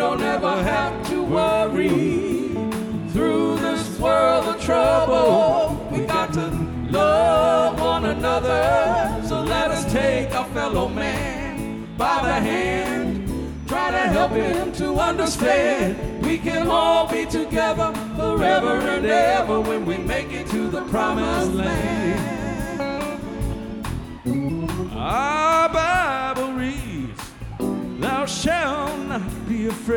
don't ever have to worry. Through this world of trouble, we got to love one another. So let us take our fellow man by the hand, try to help him to understand. We can all be together forever and ever when we make it to the promised land. Our Bible reads, thou shalt not be afraid.